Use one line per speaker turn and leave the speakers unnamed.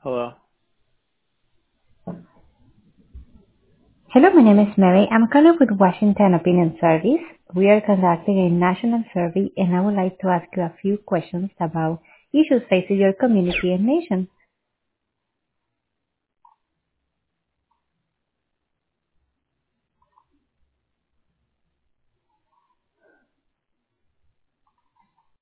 Hello.
Hello, my name is Mary. I'm calling with Washington Opinion Service. We are conducting a national survey and I would like to ask you a few questions about issues facing your community and nation.